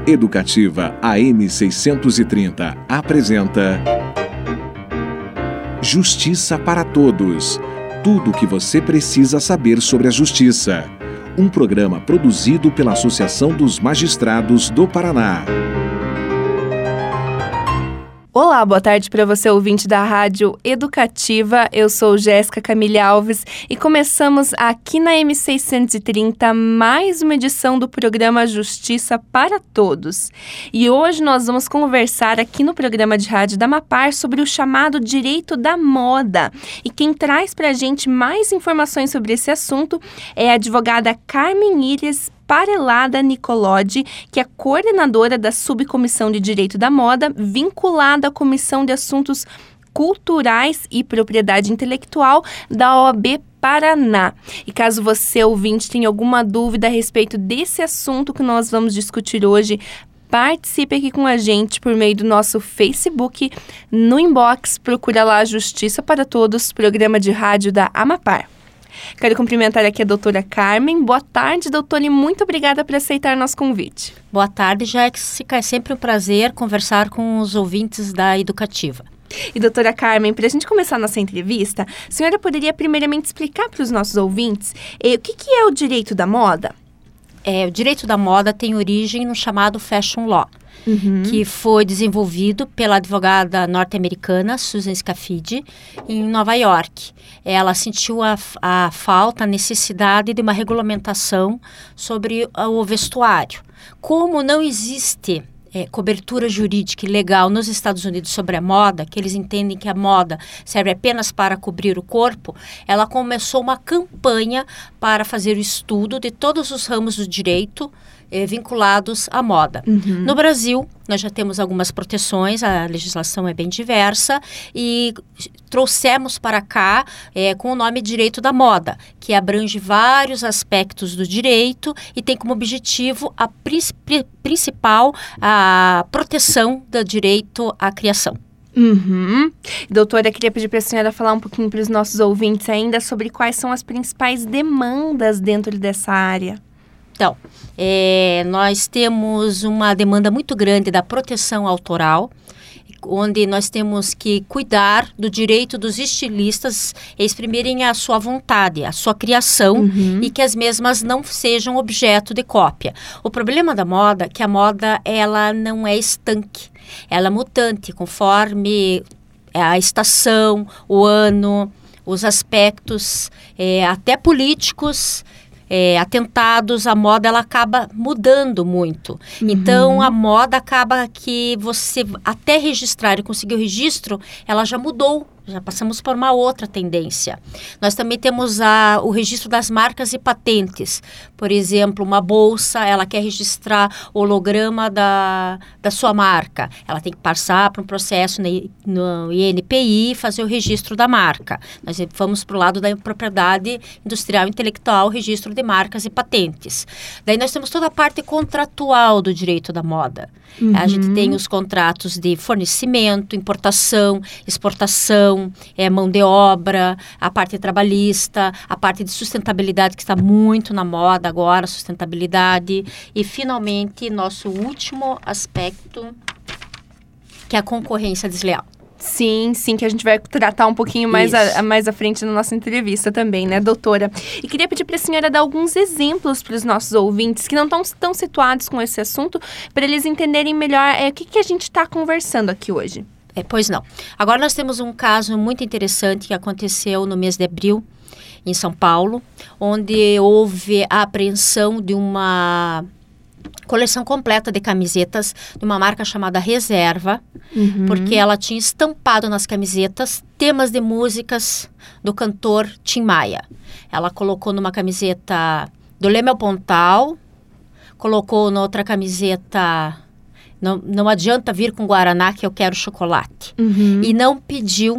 Educativa AM 630 apresenta Justiça para Todos. Tudo o que você precisa saber sobre a justiça. Um programa produzido pela Associação dos Magistrados do Paraná. Olá, boa tarde para você, ouvinte da Rádio Educativa. Eu sou Jéssica Camille Alves e começamos aqui na M630 mais uma edição do programa Justiça para Todos. E hoje nós vamos conversar aqui no programa de rádio da Amapar sobre o chamado direito da moda. E quem traz para a gente mais informações sobre esse assunto é a advogada Carmen Iris Parelada Nicolodi, que é coordenadora da Subcomissão de Direito da Moda, vinculada à Comissão de Assuntos Culturais e Propriedade Intelectual da OAB Paraná. E caso você, ouvinte, tenha alguma dúvida a respeito desse assunto que nós vamos discutir hoje, participe aqui com a gente por meio do nosso Facebook, no inbox, procura lá Justiça para Todos, programa de rádio da Amapar. Quero cumprimentar aqui a doutora Carmen. Boa tarde, doutora, e muito obrigada por aceitar nosso convite. Boa tarde, Jéssica. É sempre um prazer conversar com os ouvintes da Educativa. E doutora Carmen, para a gente começar a nossa entrevista, a senhora poderia primeiramente explicar para os nossos ouvintes o que é o direito da moda? O direito da moda tem origem no chamado Fashion Law, que foi desenvolvido pela advogada norte-americana Susan Scafidi em Nova York. Ela sentiu a falta, a necessidade de uma regulamentação sobre o vestuário. Como não existe cobertura jurídica e legal nos Estados Unidos sobre a moda, que eles entendem que a moda serve apenas para cobrir o corpo, ela começou uma campanha para fazer o estudo de todos os ramos do direito vinculados à moda. No Brasil, nós já temos algumas proteções, a legislação é bem diversa e trouxemos para cá com o nome Direito da Moda, que abrange vários aspectos do direito e tem como objetivo a principal a proteção do direito à criação. Doutora, queria pedir para a senhora falar um pouquinho para os nossos ouvintes ainda sobre quais são as principais demandas dentro dessa área. Então, nós temos uma demanda muito grande da proteção autoral, onde nós temos que cuidar do direito dos estilistas exprimirem a sua vontade, a sua criação e que as mesmas não sejam objeto de cópia. O problema da moda é que a moda ela não é estanque, ela é mutante conforme a estação, o ano, os aspectos, até políticos, atentados, a moda ela acaba mudando muito. Então a moda acaba que você até registrar e conseguir o registro, ela já mudou. Já passamos por uma outra tendência. Nós também temos o registro das marcas e patentes. Por exemplo, uma bolsa, ela quer registrar o holograma da sua marca. Ela tem que passar por um processo no INPI e fazer o registro da marca. Nós vamos para o lado da propriedade industrial e intelectual, registro de marcas e patentes. Daí nós temos toda a parte contratual do direito da moda. A gente tem os contratos de fornecimento, importação, exportação, mão de obra, a parte trabalhista, a parte de sustentabilidade que está muito na moda agora, sustentabilidade. E, finalmente, nosso último aspecto, que é a concorrência desleal. Sim, que a gente vai tratar um pouquinho mais à frente na nossa entrevista também, né, doutora? E queria pedir para a senhora dar alguns exemplos para os nossos ouvintes que não estão tão situados com esse assunto, para eles entenderem melhor o que a gente está conversando aqui hoje. Pois não. Agora nós temos um caso muito interessante que aconteceu no mês de abril, em São Paulo, onde houve a apreensão de uma coleção completa de camisetas de uma marca chamada Reserva, porque ela tinha estampado nas camisetas temas de músicas do cantor Tim Maia. Ela colocou numa camiseta do Leme ao Pontal, colocou na outra camiseta Não adianta vir com Guaraná que eu quero chocolate. E não pediu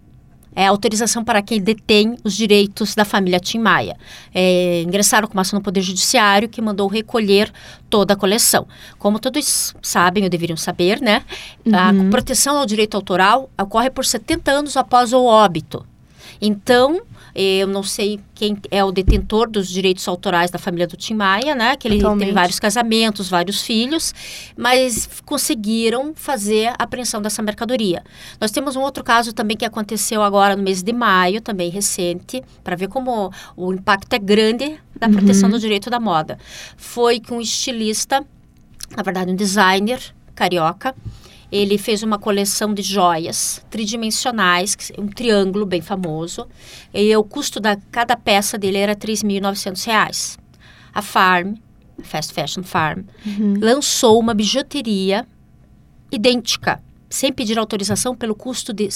autorização para quem detém os direitos da família Tim Maia. Ingressaram com uma ação no Poder Judiciário que mandou recolher toda a coleção. Como todos sabem ou deveriam saber, né? A proteção ao direito autoral ocorre por 70 anos após o óbito. Então, eu não sei quem é o detentor dos direitos autorais da família do Tim Maia, né? Que ele teve vários casamentos, vários filhos, mas conseguiram fazer a apreensão dessa mercadoria. Nós temos um outro caso também que aconteceu agora no mês de maio, também recente, para ver como o impacto é grande da proteção do direito da moda. Foi que um estilista, na verdade um designer carioca, ele fez uma coleção de joias tridimensionais, um triângulo bem famoso, e o custo da cada peça dele era R$ 3.900. A Farm, Fast Fashion Farm, lançou uma bijuteria idêntica, sem pedir autorização, pelo custo de R$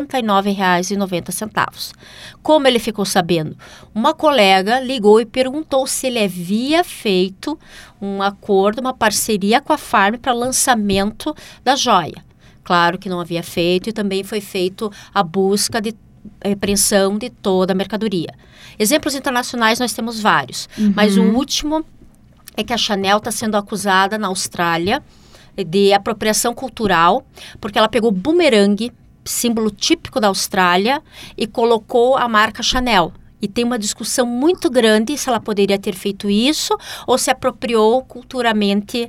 69,90. Como ele ficou sabendo? Uma colega ligou e perguntou se ele havia feito um acordo, uma parceria com a Farm para lançamento da joia. Claro que não havia feito, e também foi feito a busca de apreensão de toda a mercadoria. Exemplos internacionais nós temos vários, mas o último é que a Chanel está sendo acusada na Austrália de apropriação cultural, porque ela pegou bumerangue, símbolo típico da Austrália, e colocou a marca Chanel. E tem uma discussão muito grande se ela poderia ter feito isso ou se apropriou culturalmente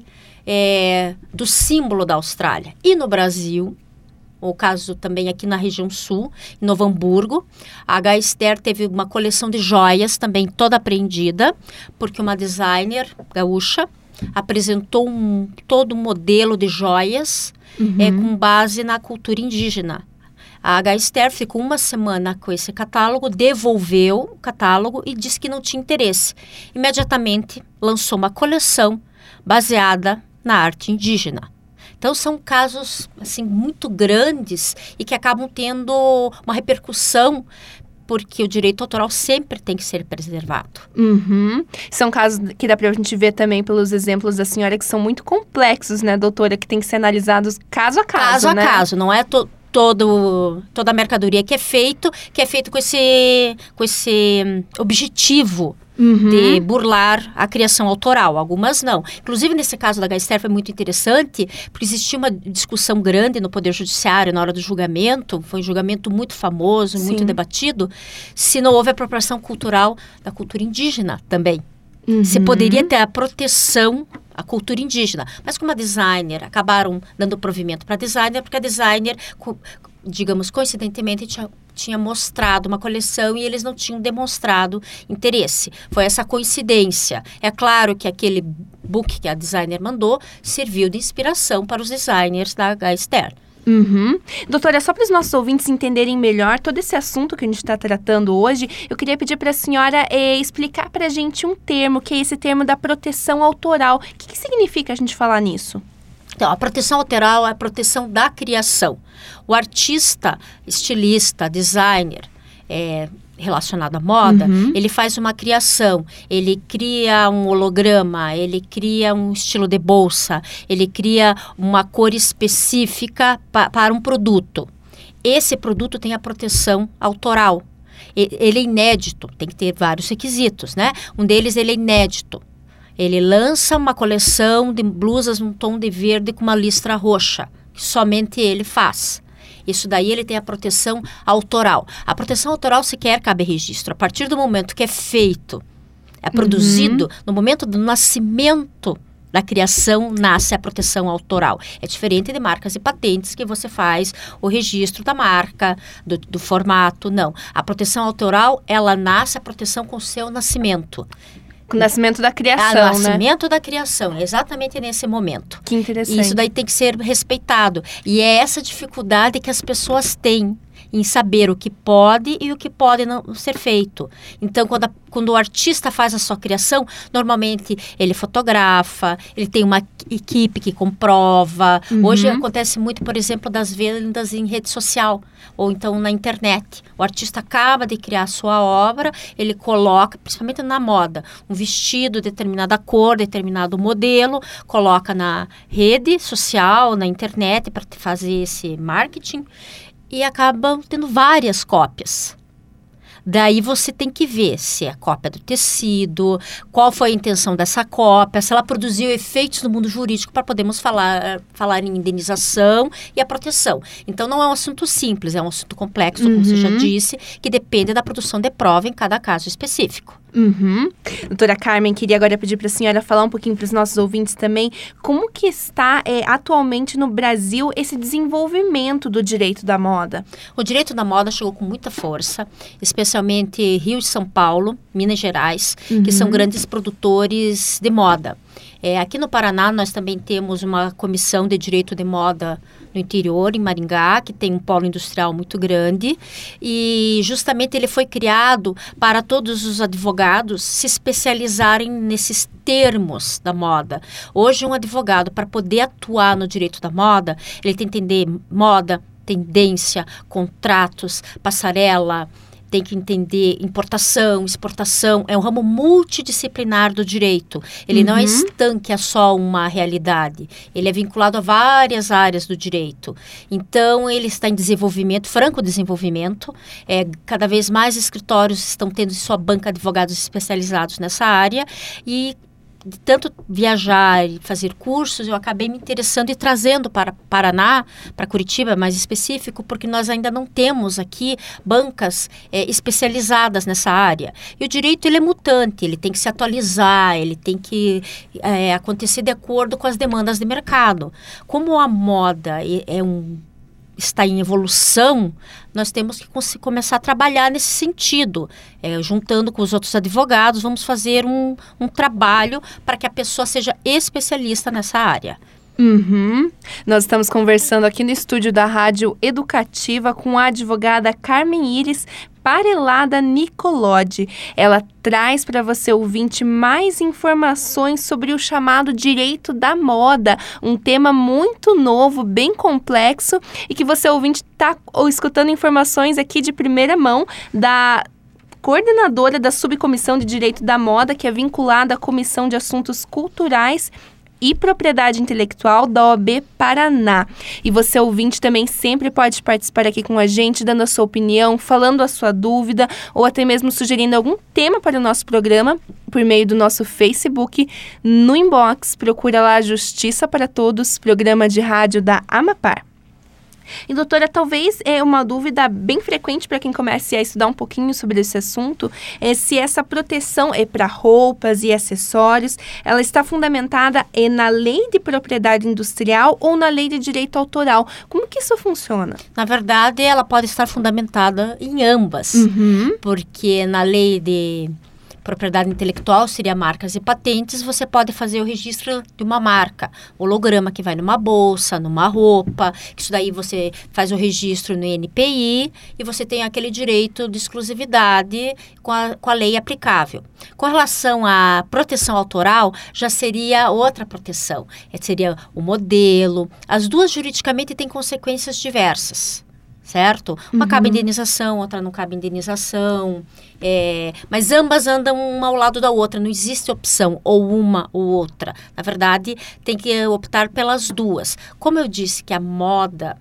do símbolo da Austrália. E no Brasil, o caso também aqui na região sul, em Novo Hamburgo, a H. Esther teve uma coleção de joias também toda apreendida, porque uma designer gaúcha apresentou todo um modelo de joias com base na cultura indígena. A H. Esther ficou uma semana com esse catálogo, devolveu o catálogo e disse que não tinha interesse. Imediatamente lançou uma coleção baseada na arte indígena. Então, são casos assim, muito grandes e que acabam tendo uma repercussão, porque o direito autoral sempre tem que ser preservado. São casos que dá pra gente ver também pelos exemplos da senhora, que são muito complexos, né, doutora? Que tem que ser analisados caso a caso, né? Caso a caso, não é toda a mercadoria que é feito com esse objetivo de burlar a criação autoral. Algumas não. Inclusive, nesse caso da H. Esther foi muito interessante, porque existia uma discussão grande no Poder Judiciário na hora do julgamento, foi um julgamento muito famoso, muito debatido, se não houve apropriação cultural da cultura indígena também. Se poderia ter a proteção à cultura indígena. Mas como a designer, acabaram dando provimento para a designer, porque a designer, digamos, coincidentemente, tinha mostrado uma coleção e eles não tinham demonstrado interesse. Foi essa coincidência. É claro que aquele book que a designer mandou serviu de inspiração para os designers da H. Esther. Doutora, só para os nossos ouvintes entenderem melhor todo esse assunto que a gente está tratando hoje, eu queria pedir para a senhora explicar para a gente um termo, que é esse termo da proteção autoral. O que significa a gente falar nisso? Então, a proteção autoral é a proteção da criação. O artista, estilista, designer, relacionado à moda, ele faz uma criação, ele cria um holograma, ele cria um estilo de bolsa, ele cria uma cor específica para um produto. Esse produto tem a proteção autoral. Ele é inédito, tem que ter vários requisitos, né? Um deles, ele é inédito. Ele lança uma coleção de blusas num tom de verde com uma listra roxa, que somente ele faz. Isso daí ele tem a proteção autoral. A proteção autoral sequer cabe registro. A partir do momento que é feito, é produzido, no momento do nascimento da criação, nasce a proteção autoral. É diferente de marcas e patentes que você faz o registro da marca, do formato, não. A proteção autoral, ela nasce a proteção com o seu nascimento. Com o nascimento da criação, né? O nascimento da criação, exatamente nesse momento. Que interessante. E isso daí tem que ser respeitado. E é essa dificuldade que as pessoas têm em saber o que pode e o que pode não ser feito. Então, quando o artista faz a sua criação, normalmente ele fotografa, ele tem uma equipe que comprova. Hoje acontece muito, por exemplo, das vendas em rede social ou então na internet. O artista acaba de criar a sua obra, ele coloca, principalmente na moda, um vestido, determinada cor, determinado modelo, coloca na rede social, na internet para fazer esse marketing. E acabam tendo várias cópias. Daí você tem que ver se é cópia do tecido, qual foi a intenção dessa cópia, se ela produziu efeitos no mundo jurídico para podermos falar em indenização e a proteção. Então, não é um assunto simples, é um assunto complexo, como você já disse, que depende da produção de prova em cada caso específico. Doutora Carmen, queria agora pedir para a senhora falar um pouquinho para os nossos ouvintes também, como que está atualmente no Brasil esse desenvolvimento do direito da moda? O direito da moda chegou com muita força, especialmente Rio e São Paulo, Minas Gerais, que são grandes produtores de moda. Aqui no Paraná, nós também temos uma comissão de direito de moda no interior, em Maringá, que tem um polo industrial muito grande. E justamente ele foi criado para todos os advogados se especializarem nesses termos da moda. Hoje, um advogado, para poder atuar no direito da moda, ele tem que entender moda, tendência, contratos, passarela, tem que entender importação, exportação, é um ramo multidisciplinar do direito. Ele não é estanque a só uma realidade, ele é vinculado a várias áreas do direito. Então, ele está em desenvolvimento, franco desenvolvimento, cada vez mais escritórios estão tendo sua banca de advogados especializados nessa área e de tanto viajar e fazer cursos, eu acabei me interessando e trazendo para Paraná, para Curitiba mais específico, porque nós ainda não temos aqui bancas especializadas nessa área. E o direito, ele é mutante, ele tem que se atualizar, ele tem que acontecer de acordo com as demandas de mercado. Como a moda está em evolução, nós temos que começar a trabalhar nesse sentido. Juntando com os outros advogados, vamos fazer um trabalho para que a pessoa seja especialista nessa área. Nós estamos conversando aqui no estúdio da Rádio Educativa com a advogada Carmen Iris Parelada Nicolodi. Ela traz para você, ouvinte, mais informações sobre o chamado direito da moda, um tema muito novo, bem complexo, e que você, ouvinte, está escutando informações aqui de primeira mão da coordenadora da Subcomissão de Direito da Moda, que é vinculada à Comissão de Assuntos Culturais e Propriedade Intelectual da OAB Paraná. E você, ouvinte, também sempre pode participar aqui com a gente, dando a sua opinião, falando a sua dúvida, ou até mesmo sugerindo algum tema para o nosso programa, por meio do nosso Facebook. No inbox, procura lá Justiça para Todos, programa de rádio da Amapar. E, doutora, talvez uma dúvida bem frequente para quem comece a estudar um pouquinho sobre esse assunto é se essa proteção para roupas e acessórios, ela está fundamentada na lei de propriedade industrial ou na lei de direito autoral. Como que isso funciona? Na verdade, ela pode estar fundamentada em ambas, porque na lei de propriedade intelectual seria marcas e patentes, você pode fazer o registro de uma marca, holograma que vai numa bolsa, numa roupa, isso daí você faz o registro no NPI e você tem aquele direito de exclusividade com a lei aplicável. Com relação à proteção autoral, já seria outra proteção, seria o modelo, as duas juridicamente têm consequências diversas. Certo? Uma cabe indenização, outra não cabe indenização, mas ambas andam uma ao lado da outra, não existe opção ou uma ou outra. Na verdade, tem que optar pelas duas. Como eu disse que a moda,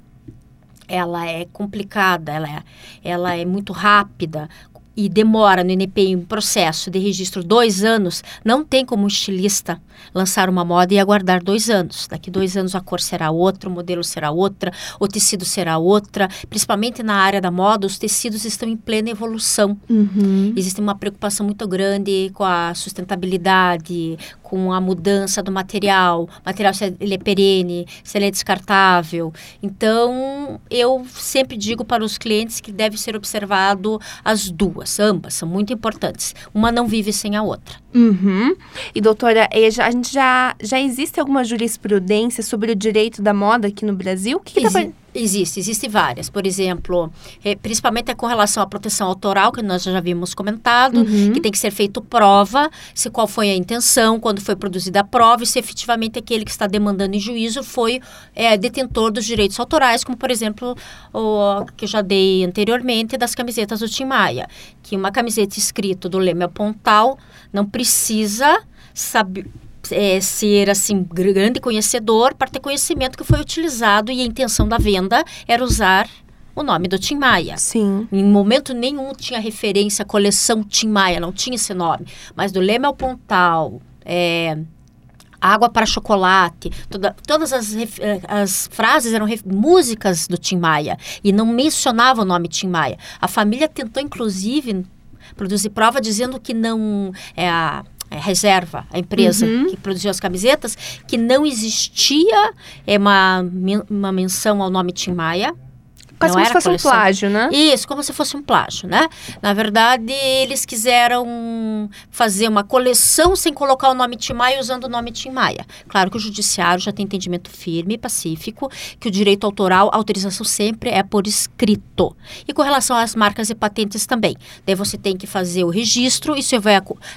ela é complicada, ela é muito rápida, e demora no NPI um processo de registro 2 anos, não tem como um estilista lançar uma moda e aguardar 2 anos. Daqui 2 anos a cor será outra, o modelo será outra, o tecido será outra. Principalmente na área da moda, os tecidos estão em plena evolução. Existe uma preocupação muito grande com a sustentabilidade, com a mudança do material se ele é perene, se ele é descartável. Então, eu sempre digo para os clientes que deve ser observado as duas, ambas são muito importantes. Uma não vive sem a outra. E, doutora, já existe alguma jurisprudência sobre o direito da moda aqui no Brasil? Existe várias. Por exemplo, principalmente com relação à proteção autoral, que nós já havíamos comentado, que tem que ser feito prova, qual foi a intenção, quando foi produzida a prova, e se efetivamente aquele que está demandando em juízo foi detentor dos direitos autorais, como, por exemplo, o que eu já dei anteriormente das camisetas do Tim Maia, que uma camiseta escrita do Leme Pontal não precisa saber ser assim grande conhecedor para ter conhecimento que foi utilizado e a intenção da venda era usar o nome do Tim Maia. Sim. Em momento nenhum tinha referência à coleção Tim Maia, não tinha esse nome. Mas do Leme ao Pontal, Água para Chocolate, todas as frases eram músicas do Tim Maia e não mencionava o nome Tim Maia. A família tentou, inclusive, produzir prova dizendo que não Reserva, a empresa que produziu as camisetas, que não existia uma menção ao nome Tim Maia. Quase como se fosse um plágio, né? Isso, como se fosse um plágio, né? Na verdade, eles quiseram fazer uma coleção sem colocar o nome Tim Maia, usando o nome Tim Maia. Claro que o judiciário já tem entendimento firme e pacífico que o direito autoral, a autorização sempre é por escrito. E com relação às marcas e patentes também. Daí você tem que fazer o registro e se houver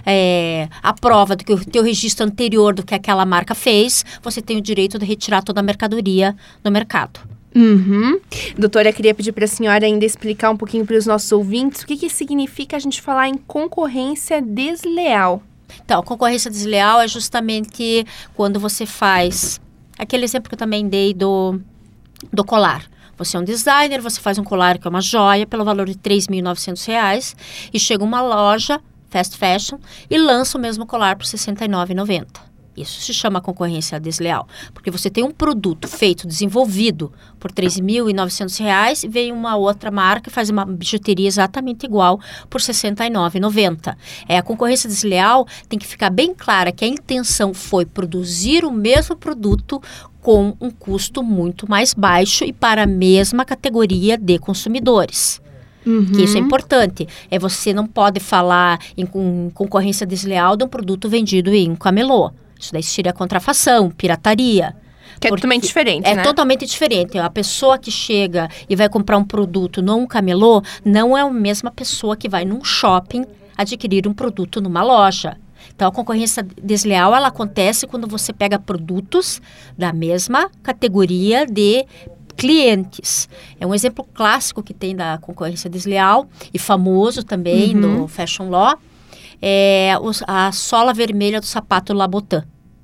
a prova do que o teu registro anterior do que aquela marca fez, você tem o direito de retirar toda a mercadoria do mercado. Doutora, eu queria pedir para a senhora ainda explicar um pouquinho para os nossos ouvintes o que significa a gente falar em concorrência desleal. Então, concorrência desleal é justamente quando você faz aquele exemplo que eu também dei do colar. Você é um designer, você faz um colar que é uma joia pelo valor de R$ 3.900 e chega uma loja, fast fashion, e lança o mesmo colar por R$ 69,90. Isso se chama concorrência desleal, porque você tem um produto feito, desenvolvido por R$ 3.900 e vem uma outra marca e faz uma bijuteria exatamente igual por R$ 69,90. A concorrência desleal tem que ficar bem clara que a intenção foi produzir o mesmo produto com um custo muito mais baixo e para a mesma categoria de consumidores. Que isso é importante. Você não pode falar em concorrência desleal de um produto vendido em um camelô. Isso daí seria contrafação, pirataria. Que é totalmente diferente, né? É totalmente diferente. A pessoa que chega e vai comprar um produto num camelô não é a mesma pessoa que vai num shopping adquirir um produto numa loja. Então, a concorrência desleal, ela acontece quando você pega produtos da mesma categoria de clientes. É um exemplo clássico que tem da concorrência desleal e famoso também no Fashion Law. A sola vermelha do sapato Labotin.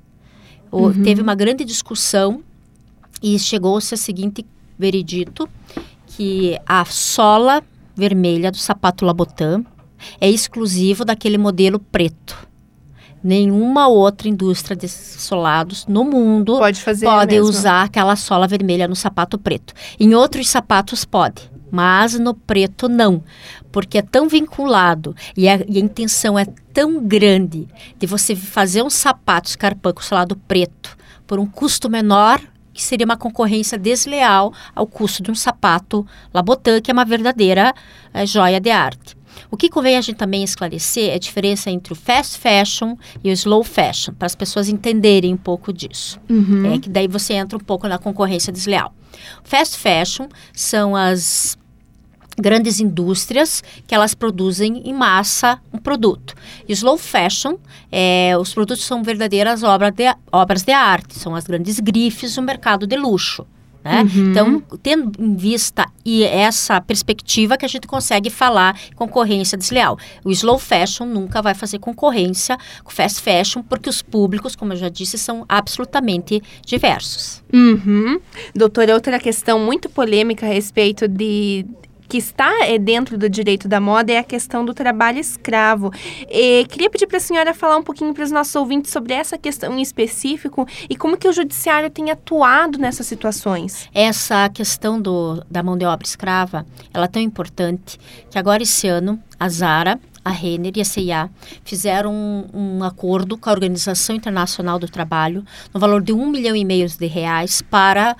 Teve uma grande discussão e chegou-se ao seguinte veredito, que a sola vermelha do sapato Labotin é exclusivo daquele modelo preto. Nenhuma outra indústria de solados no mundo pode usar aquela sola vermelha no sapato preto. Em outros sapatos pode, mas no preto não, porque é tão vinculado e a intenção é tão grande de você fazer um sapato escarpão com solado preto por um custo menor, que seria uma concorrência desleal ao custo de um sapato Labotin, que é uma verdadeira joia de arte. O que convém a gente também esclarecer é a diferença entre o fast fashion e o slow fashion, para as pessoas entenderem um pouco disso. Que daí você entra um pouco na concorrência desleal. Fast fashion são as grandes indústrias que elas produzem em massa um produto. Slow fashion, os produtos são verdadeiras obras de arte, são as grandes grifes do mercado de luxo. Né? Então, tendo em vista essa perspectiva que a gente consegue falar concorrência desleal. O slow fashion nunca vai fazer concorrência com o fast fashion, porque os públicos, como eu já disse, são absolutamente diversos. Doutora, outra questão muito polêmica a respeito que está dentro do direito da moda é a questão do trabalho escravo. Queria pedir para a senhora falar um pouquinho para os nossos ouvintes sobre essa questão em específico e como que o judiciário tem atuado nessas situações. Essa questão da mão de obra escrava, ela é tão importante que agora esse ano a Zara, a Renner e a C&A fizeram um acordo com a Organização Internacional do Trabalho no valor de R$ 1,5 milhão para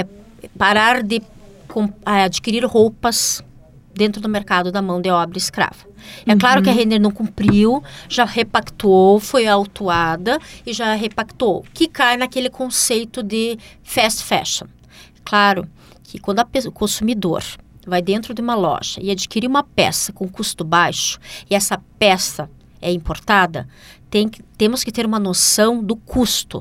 parar de adquirir roupas dentro do mercado da mão de obra escrava. É claro que a Renner não cumpriu, já repactuou, foi autuada e já repactuou, que cai naquele conceito de fast fashion. Claro que quando o consumidor vai dentro de uma loja e adquire uma peça com custo baixo e essa peça é importada, temos que ter uma noção do custo.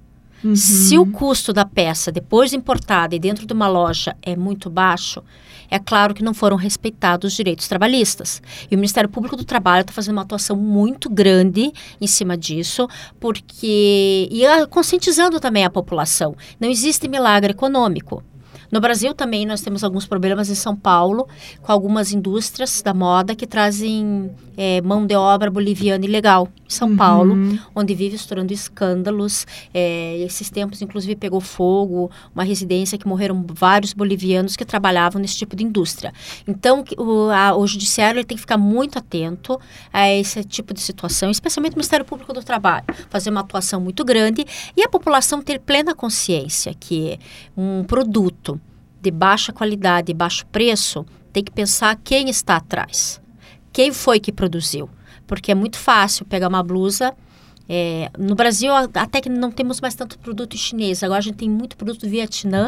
Se o custo da peça, depois de importada e dentro de uma loja, é muito baixo, é claro que não foram respeitados os direitos trabalhistas. E o Ministério Público do Trabalho está fazendo uma atuação muito grande em cima disso, conscientizando também a população. Não existe milagre econômico. No Brasil também nós temos alguns problemas em São Paulo, com algumas indústrias da moda que trazem mão de obra boliviana ilegal. Em São Paulo, onde vive estourando escândalos. Esses tempos, inclusive, pegou fogo, uma residência que morreram vários bolivianos que trabalhavam nesse tipo de indústria. Então, o judiciário ele tem que ficar muito atento a esse tipo de situação, especialmente o Ministério Público do Trabalho, fazer uma atuação muito grande e a população ter plena consciência que um produto de baixa qualidade e baixo preço tem que pensar quem está atrás, quem foi que produziu, porque é muito fácil pegar uma blusa. No Brasil até que não temos mais tanto produto chinês, agora a gente tem muito produto do Vietnã.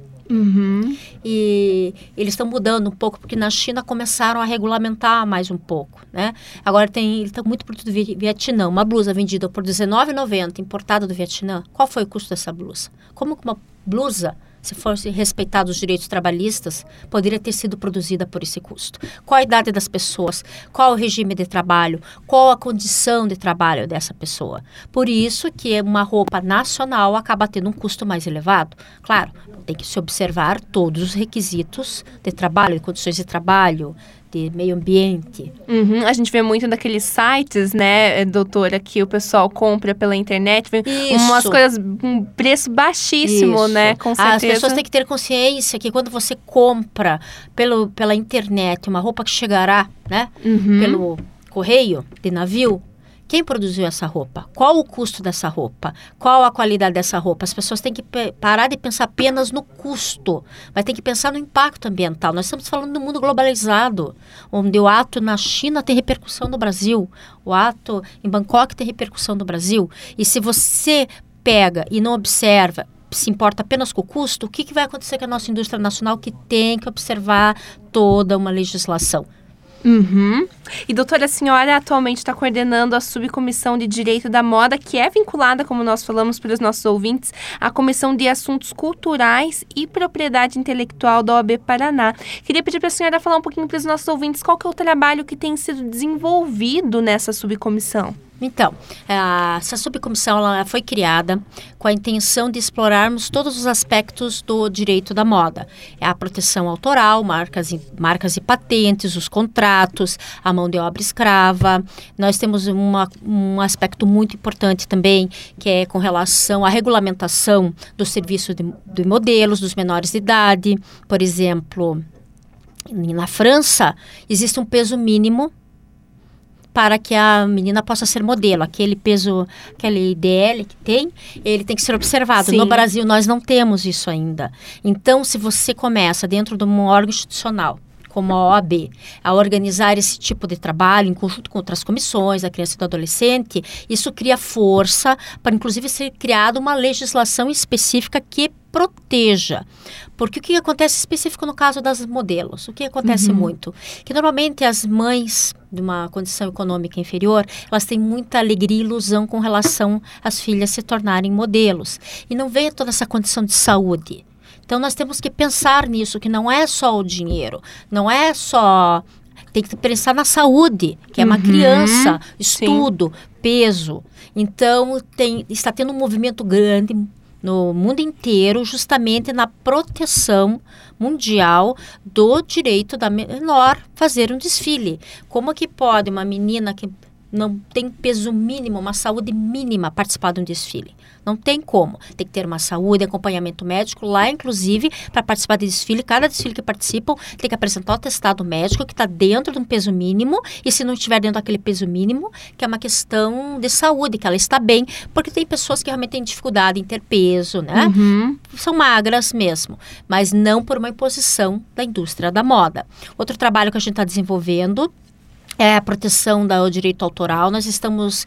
E eles estão mudando um pouco, porque na China começaram a regulamentar mais um pouco, né? Agora tem muito produto do Vietnã. Uma blusa vendida por R$19,90, importada do Vietnã. Qual foi o custo dessa blusa? Como que uma blusa, se fosse respeitados os direitos trabalhistas, poderia ter sido produzida por esse custo? Qual a idade das pessoas? Qual o regime de trabalho? Qual a condição de trabalho dessa pessoa? Por isso que uma roupa nacional acaba tendo um custo mais elevado. Claro, tem que se observar todos os requisitos de trabalho, de condições de trabalho, de meio ambiente. A gente vê muito daqueles sites, né, doutora, que o pessoal compra pela internet, vê umas coisas, um preço baixíssimo, né, com certeza. As pessoas têm que ter consciência que quando você compra pela internet uma roupa que chegará, né, pelo correio de navio, quem produziu essa roupa? Qual o custo dessa roupa? Qual a qualidade dessa roupa? As pessoas têm que parar de pensar apenas no custo, mas tem que pensar no impacto ambiental. Nós estamos falando do mundo globalizado, onde o ato na China tem repercussão no Brasil, o ato em Bangkok tem repercussão no Brasil. E se você pega e não observa, se importa apenas com o custo, o que vai acontecer com a nossa indústria nacional que tem que observar toda uma legislação? E doutora, a senhora atualmente está coordenando a subcomissão de Direito da Moda, que é vinculada, como nós falamos para os nossos ouvintes, à Comissão de Assuntos Culturais e Propriedade Intelectual da OAB Paraná. Queria pedir para a senhora falar um pouquinho para os nossos ouvintes qual que é o trabalho que tem sido desenvolvido nessa subcomissão. Então, essa subcomissão ela foi criada com a intenção de explorarmos todos os aspectos do direito da moda. A proteção autoral, marcas e patentes, os contratos, a mão de obra escrava. Nós temos um aspecto muito importante também, que é com relação à regulamentação do serviço de modelos dos menores de idade. Por exemplo, na França, existe um peso mínimo para que a menina possa ser modelo. Aquele peso, aquele IDL que tem, ele tem que ser observado. Sim. No Brasil, nós não temos isso ainda. Então, se você começa dentro de um órgão institucional, como a OAB, a organizar esse tipo de trabalho em conjunto com outras comissões, da criança e do adolescente, isso cria força para, inclusive, ser criada uma legislação específica que proteja. Porque o que acontece específico no caso das modelos? O que acontece muito? Que normalmente as mães de uma condição econômica inferior, elas têm muita alegria e ilusão com relação às filhas se tornarem modelos. E não vê toda essa condição de saúde. Então, nós temos que pensar nisso, que não é só o dinheiro, não é só... Tem que pensar na saúde, que é uma criança, estudo, peso. Então, está tendo um movimento grande no mundo inteiro, justamente na proteção mundial do direito da menor fazer um desfile. Como que pode uma menina que não tem peso mínimo, uma saúde mínima, participar de um desfile? Não tem como. Tem que ter uma saúde, acompanhamento médico lá, inclusive, para participar de desfile. Cada desfile que participam tem que apresentar o atestado médico que está dentro de um peso mínimo. E se não estiver dentro daquele peso mínimo, que é uma questão de saúde, que ela está bem. Porque tem pessoas que realmente têm dificuldade em ter peso, né? São magras mesmo. Mas não por uma imposição da indústria da moda. Outro trabalho que a gente está desenvolvendo é a proteção do direito autoral. Nós estamos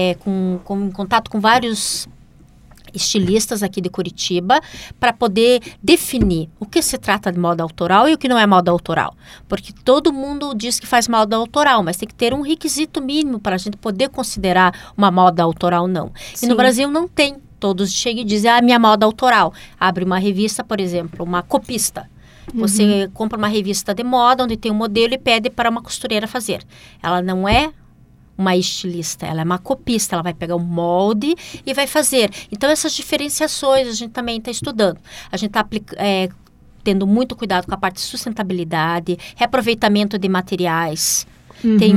em contato com vários estilistas aqui de Curitiba para poder definir o que se trata de moda autoral e o que não é moda autoral. Porque todo mundo diz que faz moda autoral, mas tem que ter um requisito mínimo para a gente poder considerar uma moda autoral não. Sim. E no Brasil não tem. Todos chegam e dizem, minha moda autoral. Abre uma revista, por exemplo, uma copista. Você compra uma revista de moda onde tem um modelo e pede para uma costureira fazer. Ela não é uma estilista, ela é uma copista, ela vai pegar um molde e vai fazer. Então, essas diferenciações a gente também está estudando. A gente está tendo muito cuidado com a parte de sustentabilidade, reaproveitamento de materiais. Tem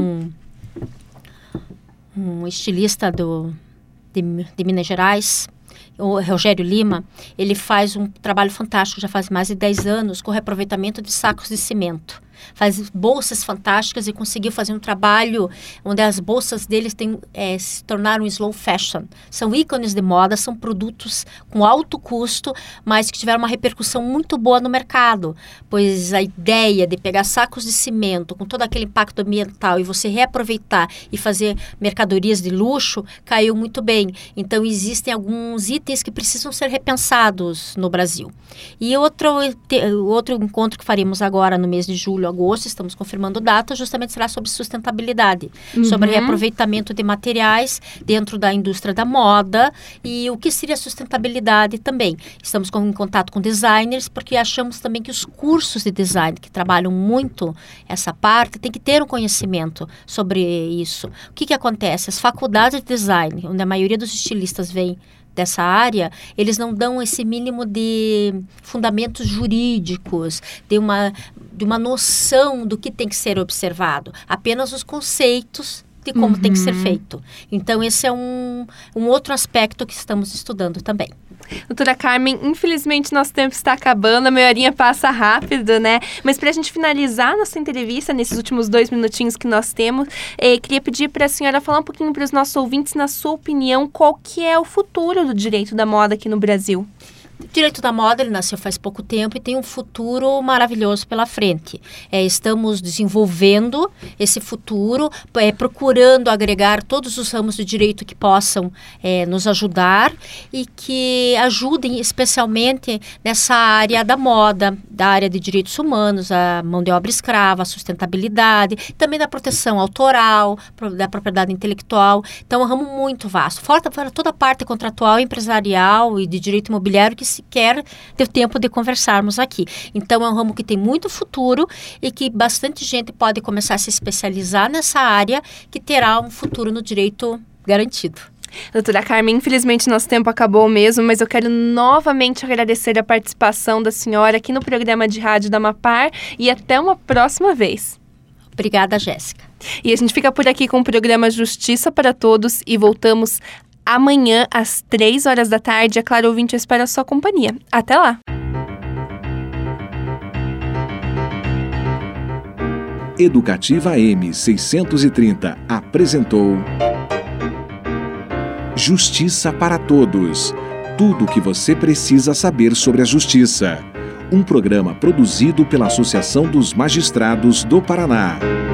um estilista de Minas Gerais, o Rogério Lima, ele faz um trabalho fantástico, já faz mais de 10 anos, com o reaproveitamento de sacos de cimento. Faz bolsas fantásticas e conseguiu fazer um trabalho onde as bolsas deles se tornaram slow fashion. São ícones de moda, são produtos com alto custo, mas que tiveram uma repercussão muito boa no mercado, pois a ideia de pegar sacos de cimento com todo aquele impacto ambiental e você reaproveitar e fazer mercadorias de luxo, caiu muito bem. Então, existem alguns itens que precisam ser repensados no Brasil. E outro encontro que faremos agora no mês de julho, agosto, estamos confirmando data, justamente será sobre sustentabilidade, sobre reaproveitamento de materiais dentro da indústria da moda e o que seria sustentabilidade também. Estamos em contato com designers, porque achamos também que os cursos de design, que trabalham muito essa parte, tem que ter um conhecimento sobre isso. O que acontece? As faculdades de design, onde a maioria dos estilistas vem dessa área, eles não dão esse mínimo de fundamentos jurídicos, de uma noção do que tem que ser observado, apenas os conceitos de como tem que ser feito. Então, esse é um outro aspecto que estamos estudando também. Doutora Carmen, infelizmente nosso tempo está acabando, a maioria passa rápido, né? Mas para a gente finalizar nossa entrevista, nesses últimos 2 minutinhos que nós temos, queria pedir para a senhora falar um pouquinho para os nossos ouvintes, na sua opinião, qual que é o futuro do direito da moda aqui no Brasil? O direito da moda, ele nasceu faz pouco tempo e tem um futuro maravilhoso pela frente. Estamos desenvolvendo esse futuro, procurando agregar todos os ramos do direito que possam nos ajudar e que ajudem especialmente nessa área da moda, da área de direitos humanos, a mão de obra escrava, a sustentabilidade, também da proteção autoral, da propriedade intelectual. Então, é um ramo muito vasto. Fora toda a parte contratual, empresarial e de direito imobiliário que sequer deu tempo de conversarmos aqui. Então, é um ramo que tem muito futuro e que bastante gente pode começar a se especializar nessa área, que terá um futuro no direito garantido. Doutora Carmen, infelizmente nosso tempo acabou mesmo, mas eu quero novamente agradecer a participação da senhora aqui no programa de rádio da Mapar e até uma próxima vez. Obrigada, Jéssica. E a gente fica por aqui com o programa Justiça para Todos e voltamos amanhã às 3 horas da tarde. É claro, ouvinte, eu espero a sua companhia. Até lá! Educativa M630 apresentou Justiça para Todos. Tudo o que você precisa saber sobre a justiça. Um programa produzido pela Associação dos Magistrados do Paraná.